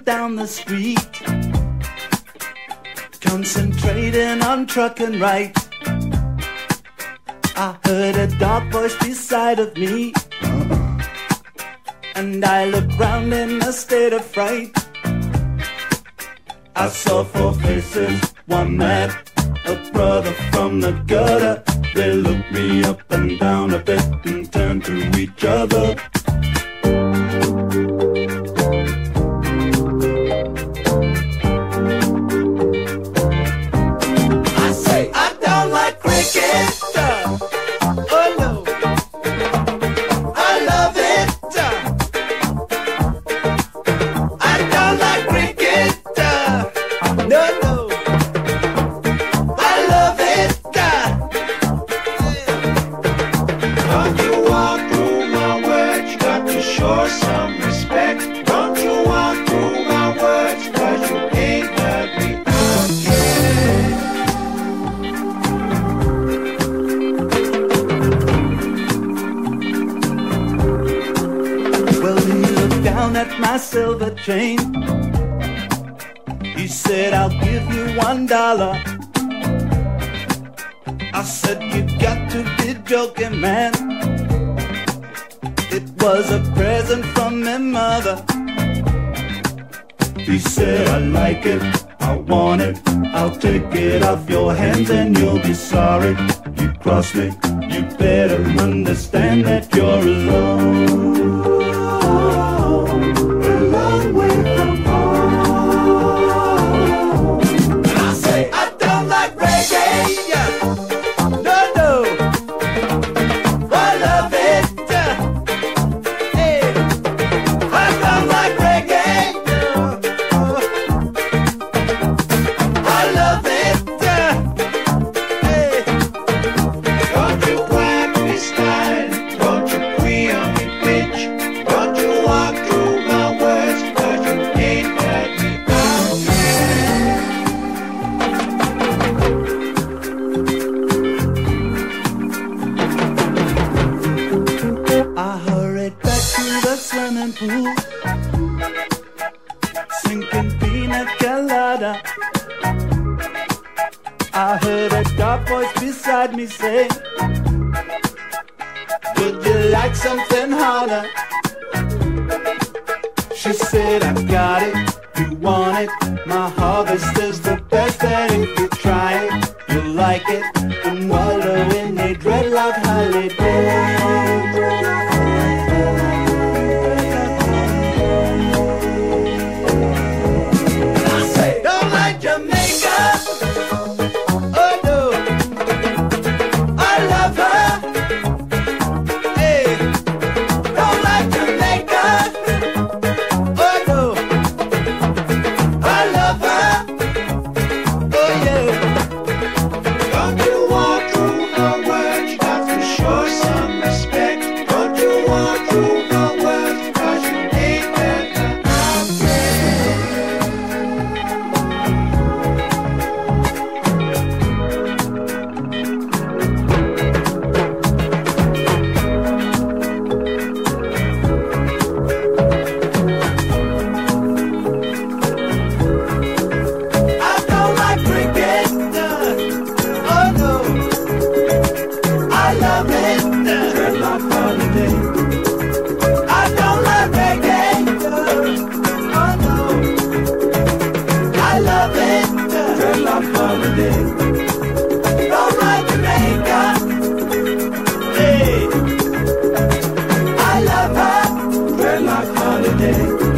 down the street, concentrating on trucking right. I heard a dark voice beside of me, and I looked round in a state of fright. I saw four faces, one mad, a brother from the gutter. They looked me up and down a bit and turned to each other. I say, I don't like cricket. Oh no, I love it. I don't like cricket. No, no, I love it. Don't you walk through my words, you got to show some respect. Don't you walk through my words, 'cause you ain't heard me out yet. Well, he looked down at my silver chain. He said, I'll give you $1. I said, you got to be joking, man. It was a present from my mother. He said, I like it, I want it, I'll take it off your hands and you'll be sorry. You crossed me, you better understand that you're alone. A long way from home. And I say, I don't like reggae. No, no, I love it. Hey, I don't like reggae. I love it. Hey, don't you whack me style, don't you queen on me bitch, don't you walk through my words, 'cause you ain't heard me out yet. I hurried back to the swimming pool, sinking pina colada. I heard a dark voice beside me say, would you like something harder? She said, I got it, you want it, my harvest is the best, and if you try it, you'll like it, and wallow in a dreadlock holiday. I say, don't like Jamaica. Oh no, I love her. Hey, don't like Jamaica. Oh no, I love her. Oh yeah. Don't you walk through my words, you got to show some respect. Don't you walk through my words, 'cause you ain't heard me out yet. I don't like cricket. Oh no, I love it. Dreadlock holiday. I don't like reggae. Oh no, I love it. Dreadlock holiday. Don't like Jamaica. Hey, I love her. Dreadlock holiday.